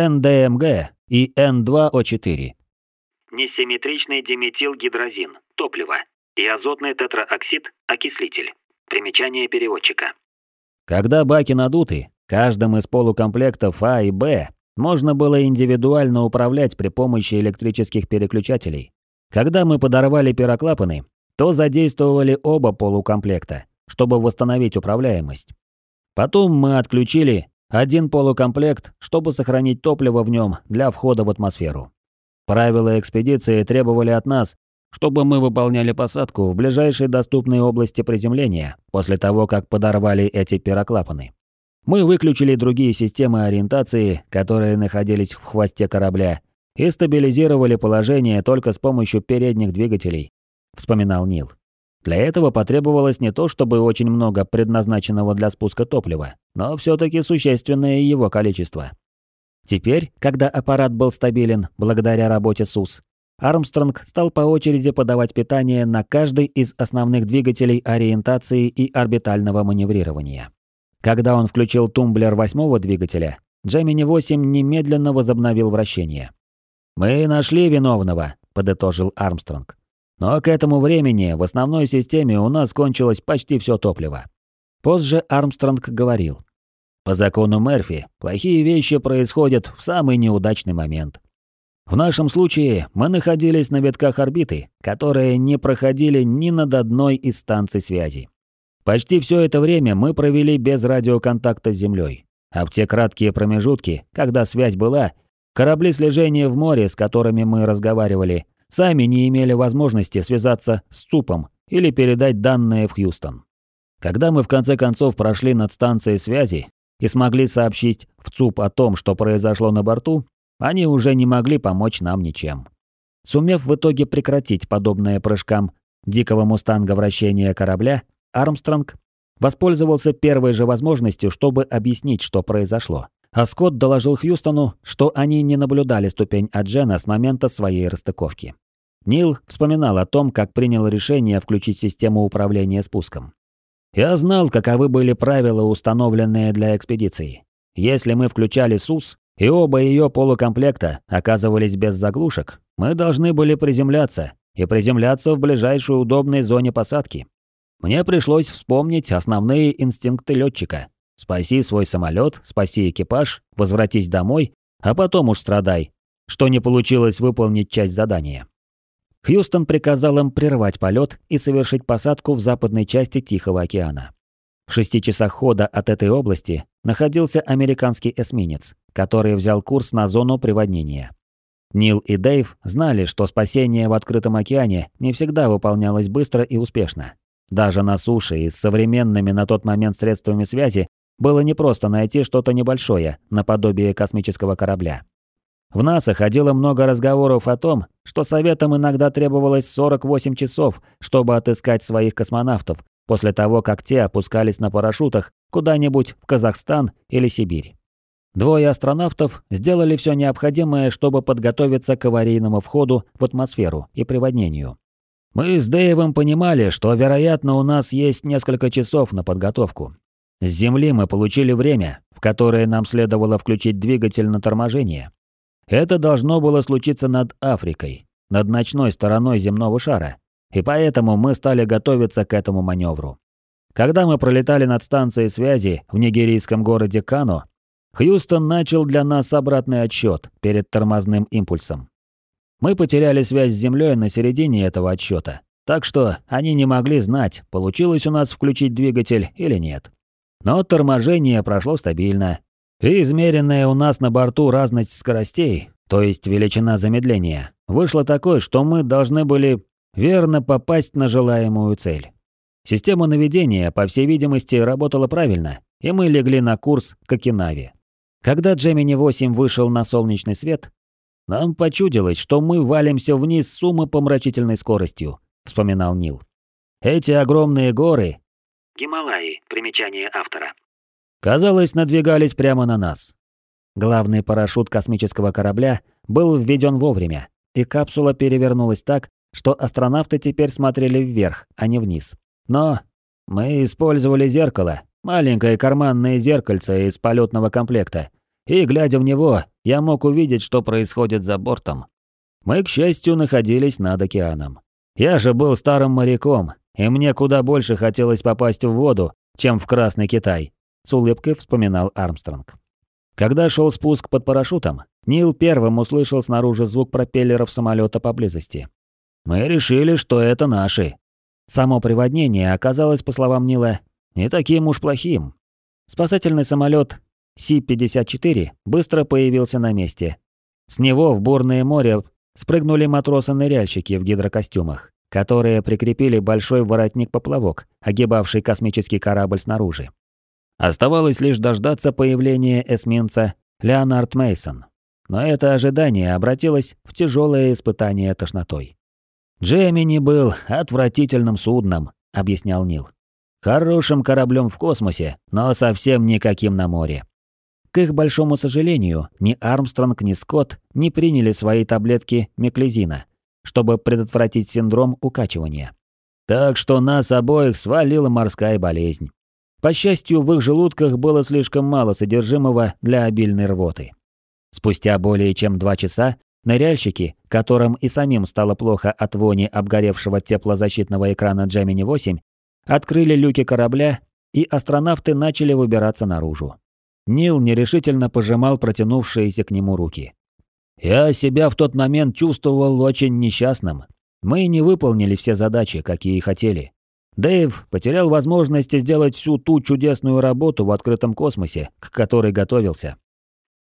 НДМГ и N2O4. Несимметричный диметилгидрозин, топливо, и азотный тетраоксид, окислитель. Примечание переводчика. Когда баки надуты, каждым из полукомплектов А и Б можно было индивидуально управлять при помощи электрических переключателей. Когда мы подорвали пироклапаны, то задействовали оба полукомплекта, чтобы восстановить управляемость. Потом мы отключили один полукомплект, чтобы сохранить топливо в нем для входа в атмосферу. Правила экспедиции требовали от нас, чтобы мы выполняли посадку в ближайшей доступной области приземления после того, как подорвали эти пироклапаны. Мы выключили другие системы ориентации, которые находились в хвосте корабля, и стабилизировали положение только с помощью передних двигателей, вспоминал Нил. Для этого потребовалось не то чтобы очень много предназначенного для спуска топлива, но все-таки существенное его количество. Теперь, когда аппарат был стабилен благодаря работе СУС, Армстронг стал по очереди подавать питание на каждый из основных двигателей ориентации и орбитального маневрирования. Когда он включил тумблер 8-го двигателя, Gemini 8 немедленно возобновил вращение. «Мы нашли виновного», — подытожил Армстронг. «Но к этому времени в основной системе у нас кончилось почти все топливо». Позже Армстронг говорил: «По закону Мерфи, плохие вещи происходят в самый неудачный момент. В нашем случае мы находились на витках орбиты, которые не проходили ни над одной из станций связи. Почти все это время мы провели без радиоконтакта с Землей, а в те краткие промежутки, когда связь была, корабли слежения в море, с которыми мы разговаривали, сами не имели возможности связаться с ЦУПом или передать данные в Хьюстон. Когда мы в конце концов прошли над станцией связи и смогли сообщить в ЦУП о том, что произошло на борту, они уже не могли помочь нам ничем. Сумев в итоге прекратить подобное прыжкам дикого мустанга вращения корабля, Армстронг воспользовался первой же возможностью, чтобы объяснить, что произошло. А Скотт доложил Хьюстону, что они не наблюдали ступень Аджена с момента своей расстыковки. Нил вспоминал о том, как принял решение включить систему управления спуском. «Я знал, каковы были правила, установленные для экспедиции. Если мы включали СУС, и оба ее полукомплекта оказывались без заглушек, мы должны были приземляться, и приземляться в ближайшей удобной зоне посадки. Мне пришлось вспомнить основные инстинкты летчика. Спаси свой самолет, спаси экипаж, возвратись домой, а потом уж страдай, что не получилось выполнить часть задания». Хьюстон приказал им прервать полет и совершить посадку в западной части Тихого океана. В 6 часах хода от этой области находился американский эсминец, который взял курс на зону приводнения. Нил и Дэйв знали, что спасение в открытом океане не всегда выполнялось быстро и успешно. Даже на суше и с современными на тот момент средствами связи было непросто найти что-то небольшое, наподобие космического корабля. В НАСА ходило много разговоров о том, что Советам иногда требовалось 48 часов, чтобы отыскать своих космонавтов, после того, как те опускались на парашютах куда-нибудь в Казахстан или Сибирь. 2 астронавтов сделали все необходимое, чтобы подготовиться к аварийному входу в атмосферу и приводнению. Мы с Дэйвом понимали, что, вероятно, у нас есть несколько часов на подготовку. С Земли мы получили время, в которое нам следовало включить двигатель на торможение. Это должно было случиться над Африкой, над ночной стороной земного шара, и поэтому мы стали готовиться к этому маневру. Когда мы пролетали над станцией связи в нигерийском городе Кано, Хьюстон начал для нас обратный отсчет перед тормозным импульсом. Мы потеряли связь с Землей на середине этого отсчета, так что они не могли знать, получилось у нас включить двигатель или нет. Но торможение прошло стабильно, и измеренная у нас на борту разность скоростей, то есть величина замедления, вышла такой, что мы должны были верно попасть на желаемую цель. Система наведения, по всей видимости, работала правильно, и мы легли на курс к Окинаве. Когда Gemini 8 вышел на солнечный свет, нам почудилось, что мы валимся вниз с умопомрачительной скоростью, вспоминал Нил. Эти огромные горы, Гималаи, примечание автора, казалось, надвигались прямо на нас. Главный парашют космического корабля был введен вовремя, и капсула перевернулась так, что астронавты теперь смотрели вверх, а не вниз. Но мы использовали зеркало, маленькое карманное зеркальце из полетного комплекта, и, глядя в него, я мог увидеть, что происходит за бортом. Мы, к счастью, находились над океаном. Я же был старым моряком, и мне куда больше хотелось попасть в воду, чем в Красный Китай, с улыбкой вспоминал Армстронг. Когда шел спуск под парашютом, Нил первым услышал снаружи звук пропеллеров самолета поблизости. Мы решили, что это наши. Само приводнение оказалось, по словам Нила, не таким уж плохим. Спасательный самолет Си-54 быстро появился на месте. С него в бурное море спрыгнули матросы-ныряльщики в гидрокостюмах, которые прикрепили большой воротник-поплавок, огибавший космический корабль снаружи. Оставалось лишь дождаться появления эсминца Леонард Мейсон. Но это ожидание обратилось в тяжелое испытание тошнотой. «Джемини был отвратительным судном», — объяснял Нил. «Хорошим кораблем в космосе, но совсем никаким на море». К их большому сожалению, ни Армстронг, ни Скотт не приняли свои таблетки меклизина, чтобы предотвратить синдром укачивания. Так что нас обоих свалила морская болезнь. По счастью, в их желудках было слишком мало содержимого для обильной рвоты. Спустя более чем 2 часа ныряльщики, которым и самим стало плохо от вони обгоревшего теплозащитного экрана Gemini 8, открыли люки корабля, и астронавты начали выбираться наружу. Нил нерешительно пожимал протянувшиеся к нему руки. «Я себя в тот момент чувствовал очень несчастным. Мы не выполнили все задачи, какие хотели. Дэйв потерял возможность сделать всю ту чудесную работу в открытом космосе, к которой готовился.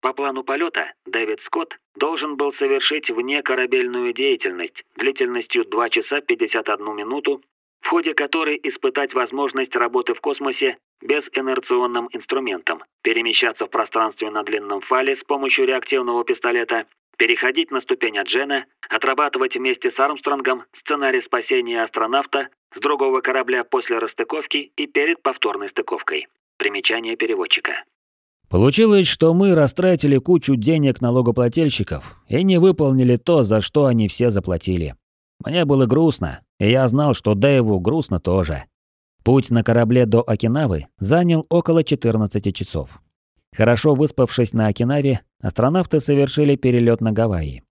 По плану полета Дэвид Скотт должен был совершить внекорабельную деятельность длительностью 2 часа 51 минуту, в ходе которой испытать возможность работы в космосе безинерционным инструментом, перемещаться в пространстве на длинном фале с помощью реактивного пистолета, переходить на ступень Аджена, отрабатывать вместе с Армстронгом сценарий спасения астронавта с другого корабля после расстыковки и перед повторной стыковкой. Примечание переводчика. Получилось, что мы растратили кучу денег налогоплательщиков и не выполнили то, за что они все заплатили. Мне было грустно, и я знал, что Дэйву грустно тоже. Путь на корабле до Окинавы занял около 14 часов. Хорошо выспавшись на Окинаве, астронавты совершили перелет на Гавайи.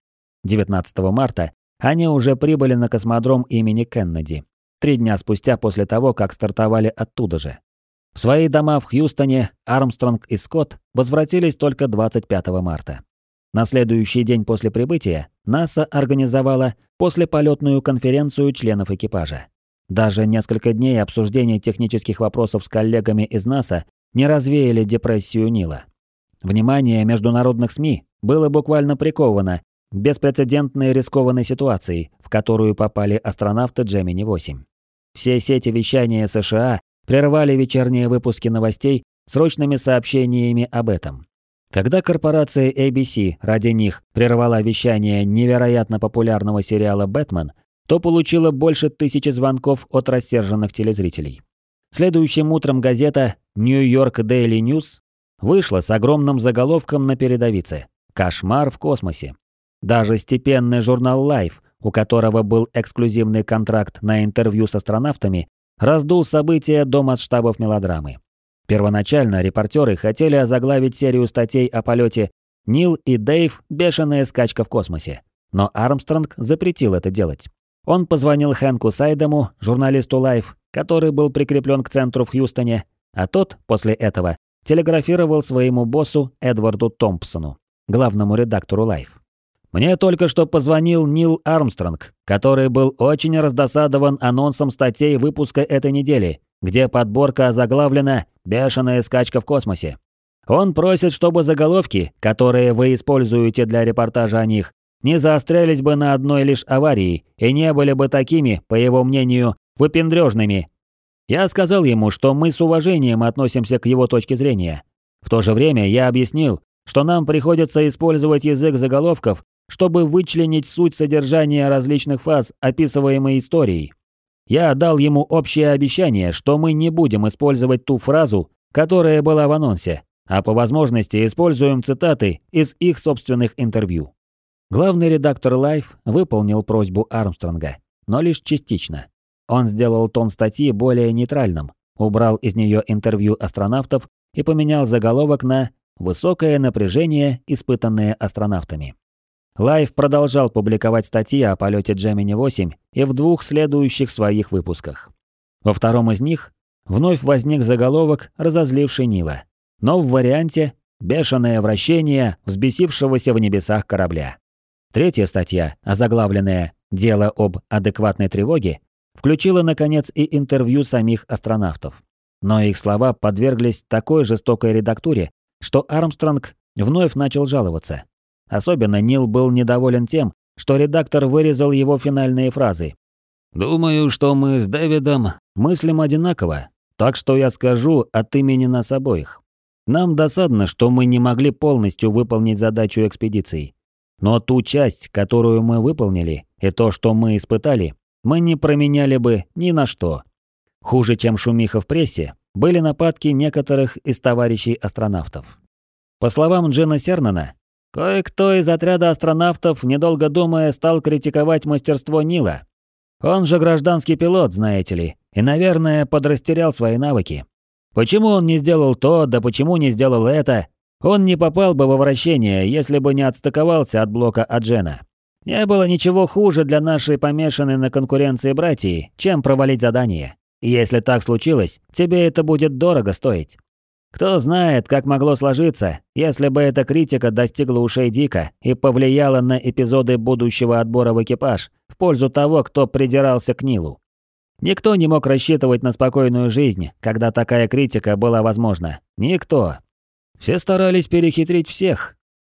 19 марта они уже прибыли на космодром имени Кеннеди, 3 дня спустя после того, как стартовали оттуда же. В свои дома в Хьюстоне Армстронг и Скотт возвратились только 25 марта. На следующий день после прибытия НАСА организовала послеполетную конференцию членов экипажа. Даже несколько дней обсуждения технических вопросов с коллегами из НАСА не развеяли депрессию Нила. Внимание международных СМИ было буквально приковано к беспрецедентной рискованной ситуации, в которую попали астронавты Gemini-8. Все сети вещания США прервали вечерние выпуски новостей срочными сообщениями об этом. Когда корпорация ABC ради них прервала вещание невероятно популярного сериала «Бэтмен», то получила больше 1000 звонков от рассерженных телезрителей. Следующим утром газета New York Daily News вышла с огромным заголовком на передовице «Кошмар в космосе». Даже степенный журнал Life, у которого был эксклюзивный контракт на интервью с астронавтами, раздул события до масштабов мелодрамы. Первоначально репортеры хотели озаглавить серию статей о полете «Нил и Дэйв. Бешеная скачка в космосе». Но Армстронг запретил это делать. Он позвонил Хэнку Сайдему, журналисту Life, который был прикреплен к центру в Хьюстоне, а тот, после этого, телеграфировал своему боссу Эдварду Томпсону, главному редактору Life. «Мне только что позвонил Нил Армстронг, который был очень раздосадован анонсом статей выпуска этой недели, где подборка озаглавлена «Бешеная скачка в космосе». Он просит, чтобы заголовки, которые вы используете для репортажа о них, не заострялись бы на одной лишь аварии и не были бы такими, по его мнению, выпендрёжными. Я сказал ему, что мы с уважением относимся к его точке зрения. В то же время я объяснил, что нам приходится использовать язык заголовков, чтобы вычленить суть содержания различных фаз описываемой истории. Я дал ему общее обещание, что мы не будем использовать ту фразу, которая была в анонсе, а по возможности используем цитаты из их собственных интервью. Главный редактор Life выполнил просьбу Армстронга, но лишь частично. Он сделал тон статьи более нейтральным, убрал из нее интервью астронавтов и поменял заголовок на «Высокое напряжение, испытанное астронавтами». Life продолжал публиковать статьи о полете Gemini-8 и в 2 следующих своих выпусках. Во втором из них вновь возник заголовок, разозливший Нила, но в варианте «Бешеное вращение взбесившегося в небесах корабля». Третья статья, озаглавленная «Дело об адекватной тревоге», включила, наконец, и интервью самих астронавтов. Но их слова подверглись такой жестокой редактуре, что Армстронг вновь начал жаловаться. Особенно Нил был недоволен тем, что редактор вырезал его финальные фразы. «Думаю, что мы с Дэвидом мыслим одинаково, так что я скажу от имени нас обоих. Нам досадно, что мы не могли полностью выполнить задачу экспедиции. Но ту часть, которую мы выполнили, и то, что мы испытали, мы не променяли бы ни на что. Хуже, чем шумиха в прессе, были нападки некоторых из товарищей астронавтов. По словам Джина Сернана, кое-кто из отряда астронавтов, недолго думая, стал критиковать мастерство Нила. Он же гражданский пилот, знаете ли, и, наверное, подрастерял свои навыки. Почему он не сделал то, да почему не сделал это? Он не попал бы во вращение, если бы не отстыковался от блока Аджена. Не было ничего хуже для нашей помешанной на конкуренции братьи, чем провалить задание. И если так случилось, тебе это будет дорого стоить. Кто знает, как могло сложиться, если бы эта критика достигла ушей Дика и повлияла на эпизоды будущего отбора в экипаж в пользу того, кто придирался к Нилу. Никто не мог рассчитывать на спокойную жизнь, когда такая критика была возможна. Никто. Все старались перехитрить всех,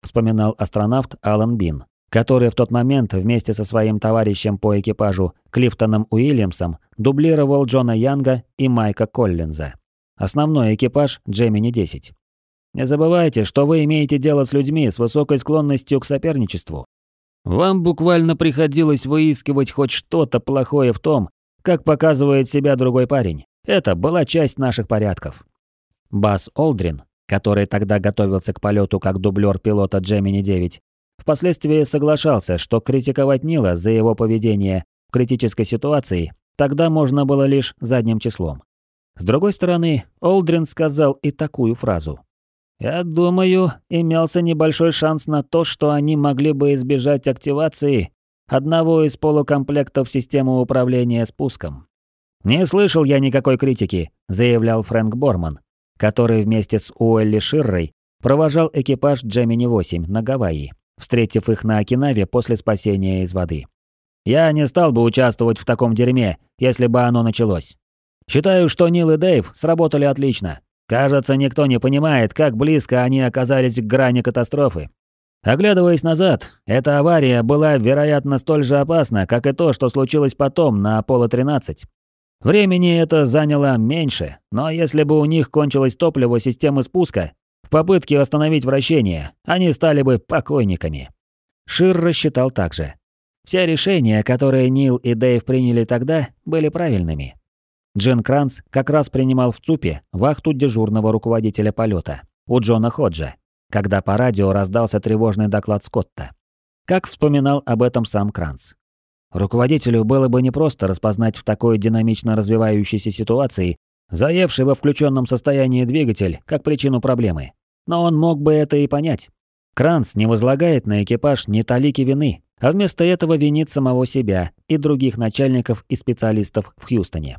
вспоминал астронавт Алан Бин, который в тот момент вместе со своим товарищем по экипажу Клифтоном Уильямсом дублировал Джона Янга и Майка Коллинза. Основной экипаж Gemini-10. Не забывайте, что вы имеете дело с людьми с высокой склонностью к соперничеству. Вам буквально приходилось выискивать хоть что-то плохое в том, как показывает себя другой парень. Это была часть наших порядков. Базз Олдрин, который тогда готовился к полету как дублер пилота Gemini-9, впоследствии соглашался, что критиковать Нила за его поведение в критической ситуации тогда можно было лишь задним числом. С другой стороны, Олдрин сказал и такую фразу. «Я думаю, имелся небольшой шанс на то, что они могли бы избежать активации одного из полукомплектов системы управления спуском». «Не слышал я никакой критики», — заявлял Фрэнк Борман, который вместе с Уолли Ширрой провожал экипаж Gemini-8 на Гавайи, встретив их на Окинаве после спасения из воды. «Я не стал бы участвовать в таком дерьме, если бы оно началось. Считаю, что Нил и Дэйв сработали отлично. Кажется, никто не понимает, как близко они оказались к грани катастрофы. Оглядываясь назад, эта авария была, вероятно, столь же опасна, как и то, что случилось потом на Аполло-13. Времени это заняло меньше, но если бы у них кончилось топливо системы спуска, в попытке остановить вращение, они стали бы покойниками». Ширра считал так же. Все решения, которые Нил и Дэйв приняли тогда, были правильными. Джин Кранц как раз принимал в ЦУПе вахту дежурного руководителя полета у Джона Ходжа, когда по радио раздался тревожный доклад Скотта. Как вспоминал об этом сам Кранц. Руководителю было бы непросто распознать в такой динамично развивающейся ситуации заевший во включенном состоянии двигатель как причину проблемы. Но он мог бы это и понять. Кранц не возлагает на экипаж ни талики вины, а вместо этого винит самого себя и других начальников и специалистов в Хьюстоне.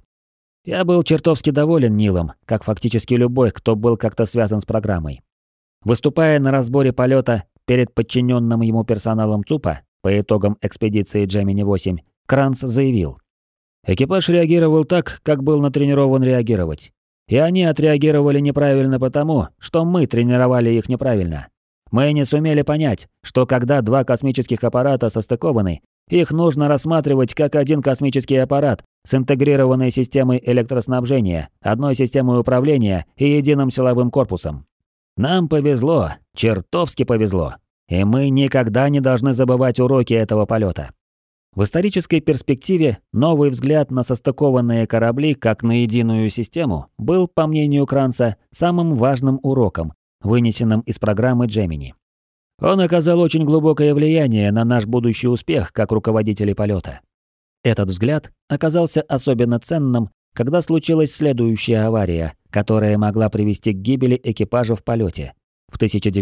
Я был чертовски доволен Нилом, как фактически любой, кто был как-то связан с программой. Выступая на разборе полета перед подчиненным ему персоналом ЦУПа по итогам экспедиции Gemini-8, Кранц заявил: «Экипаж реагировал так, как был натренирован реагировать. И они отреагировали неправильно потому, что мы тренировали их неправильно. Мы не сумели понять, что когда два космических аппарата состыкованы, их нужно рассматривать как один космический аппарат с интегрированной системой электроснабжения, одной системой управления и единым силовым корпусом. Нам повезло, чертовски повезло, и мы никогда не должны забывать уроки этого полета». В исторической перспективе новый взгляд на состыкованные корабли как на единую систему был, по мнению Кранца, самым важным уроком, вынесенным из программы Gemini. Он оказал очень глубокое влияние на наш будущий успех как руководителей полета. Этот взгляд оказался особенно ценным, когда случилась следующая авария, которая могла привести к гибели экипажа в полете в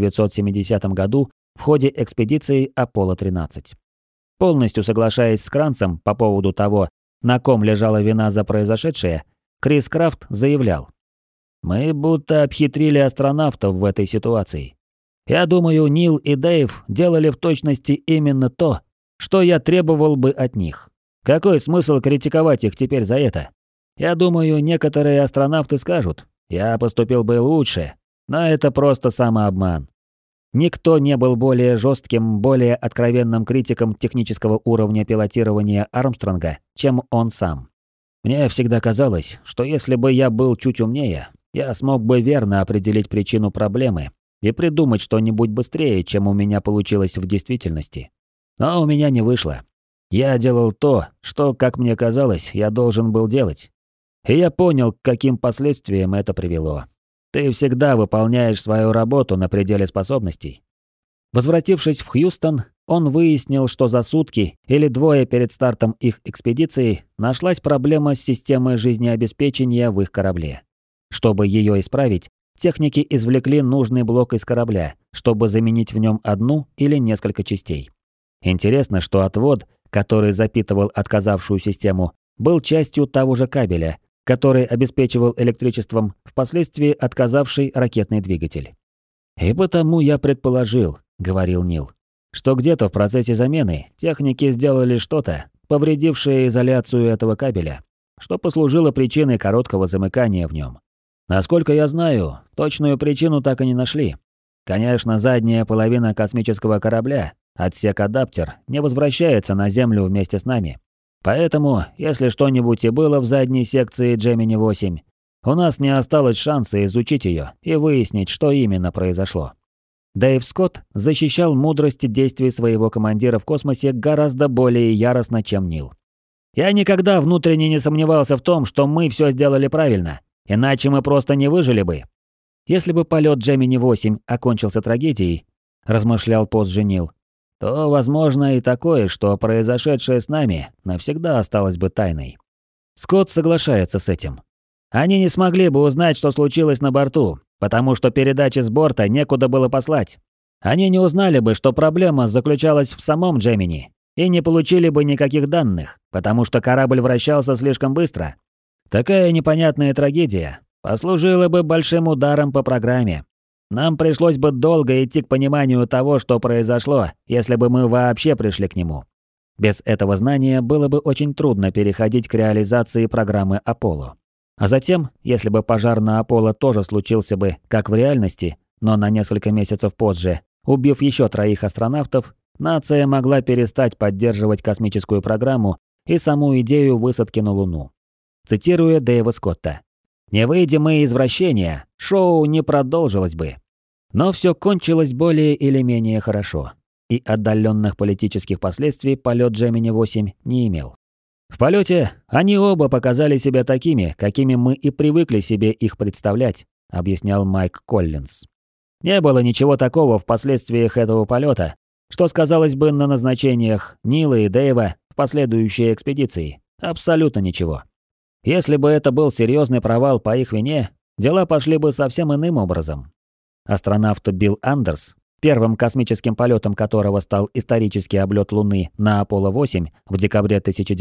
1970 году в ходе экспедиции Аполло-13. Полностью соглашаясь с Кранцем по поводу того, на ком лежала вина за произошедшее, Крис Крафт заявлял: «Мы будто обхитрили астронавтов в этой ситуации. Я думаю, Нил и Дэйв делали в точности именно то, что я требовал бы от них. Какой смысл критиковать их теперь за это? Я думаю, некоторые астронавты скажут: я поступил бы лучше, но это просто самообман». Никто не был более жестким, более откровенным критиком технического уровня пилотирования Армстронга, чем он сам. Мне всегда казалось, что если бы я был чуть умнее, я смог бы верно определить причину проблемы и придумать что-нибудь быстрее, чем у меня получилось в действительности. Но у меня не вышло. Я делал то, что, как мне казалось, я должен был делать. И я понял, к каким последствиям это привело. Ты всегда выполняешь свою работу на пределе способностей. Возвратившись в Хьюстон, он выяснил, что за сутки или двое перед стартом их экспедиции нашлась проблема с системой жизнеобеспечения в их корабле. Чтобы ее исправить, техники извлекли нужный блок из корабля, чтобы заменить в нем одну или несколько частей. Интересно, что отвод, который запитывал отказавшую систему, был частью того же кабеля, который обеспечивал электричеством впоследствии отказавший ракетный двигатель. «И потому я предположил», — говорил Нил, «что где-то в процессе замены техники сделали что-то, повредившее изоляцию этого кабеля, что послужило причиной короткого замыкания в нем. Насколько я знаю, точную причину так и не нашли. Конечно, задняя половина космического корабля, отсек-адаптер, не возвращается на Землю вместе с нами. Поэтому, если что-нибудь и было в задней секции Gemini 8, у нас не осталось шанса изучить ее и выяснить, что именно произошло. Дэйв Скотт защищал мудрость действий своего командира в космосе гораздо более яростно, чем Нил. «Я никогда внутренне не сомневался в том, что мы все сделали правильно, иначе мы просто не выжили бы. Если бы полет Gemini 8 окончился трагедией, размышлял позже Нил, то, возможно, и такое, что произошедшее с нами навсегда осталось бы тайной». Скотт соглашается с этим. Они не смогли бы узнать, что случилось на борту, потому что передачи с борта некуда было послать. Они не узнали бы, что проблема заключалась в самом Gemini, и не получили бы никаких данных, потому что корабль вращался слишком быстро. Такая непонятная трагедия послужила бы большим ударом по программе. Нам пришлось бы долго идти к пониманию того, что произошло, если бы мы вообще пришли к нему. Без этого знания было бы очень трудно переходить к реализации программы Аполло. А затем, если бы пожар на Аполло тоже случился бы, как в реальности, но на несколько месяцев позже, убив еще 3 астронавтов, нация могла перестать поддерживать космическую программу и саму идею высадки на Луну. Цитируя Дэйва Скотта. «Не выйдя мы из вращения, шоу не продолжилось бы». Но все кончилось более или менее хорошо, и отдаленных политических последствий полет Gemini 8 не имел. В полете они оба показали себя такими, какими мы и привыкли себе их представлять, объяснял Майк Коллинз. Не было ничего такого в последствиях этого полета, что сказалось бы на назначениях Нила и Дэйва в последующие экспедиции. Абсолютно ничего. Если бы это был серьезный провал по их вине, дела пошли бы совсем иным образом. Астронавт Билл Андерс, первым космическим полетом которого стал исторический облет Луны на Аполло-8 в декабре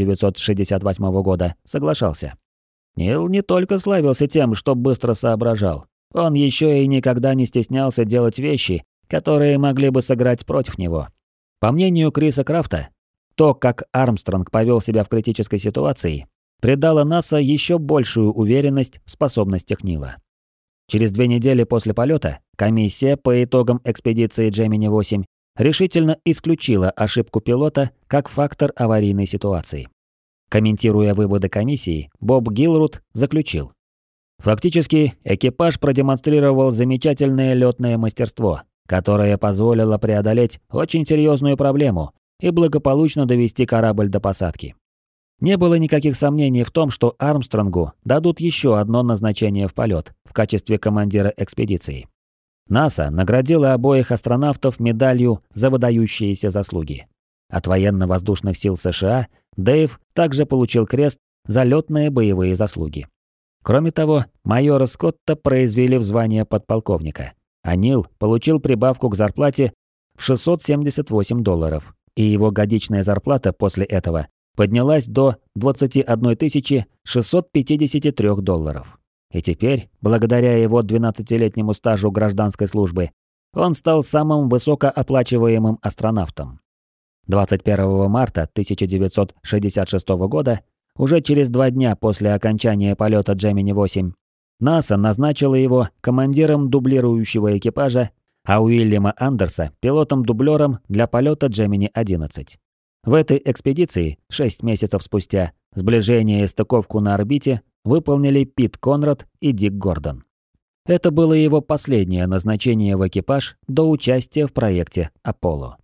1968 года, соглашался. Нил не только славился тем, что быстро соображал, он еще и никогда не стеснялся делать вещи, которые могли бы сыграть против него. По мнению Криса Крафта, то, как Армстронг повел себя в критической ситуации, придало НАСА еще большую уверенность в способностях Нила. Через 2 недели после полета комиссия по итогам экспедиции Gemini 8 решительно исключила ошибку пилота как фактор аварийной ситуации. Комментируя выводы комиссии, Боб Гилруд заключил: фактически, экипаж продемонстрировал замечательное лётное мастерство, которое позволило преодолеть очень серьезную проблему и благополучно довести корабль до посадки. Не было никаких сомнений в том, что Армстронгу дадут еще одно назначение в полет в качестве командира экспедиции. НАСА наградила обоих астронавтов медалью за выдающиеся заслуги. От военно-воздушных сил США Дэйв также получил крест за лётные боевые заслуги. Кроме того, майора Скотта произвели в звание подполковника, а Нил получил прибавку к зарплате в $678, и его годичная зарплата после этого поднялась до $21 653. И теперь, благодаря его 12-летнему стажу гражданской службы, он стал самым высокооплачиваемым астронавтом. 21 марта 1966 года, уже через 2 дня после окончания полета Gemini 8, НАСА назначила его командиром дублирующего экипажа, а Уильяма Андерса пилотом-дублером для полета Gemini 11. В этой экспедиции 6 месяцев спустя сближение и стыковку на орбите выполнили Пит Конрад и Дик Гордон. Это было его последнее назначение в экипаж до участия в проекте Аполло.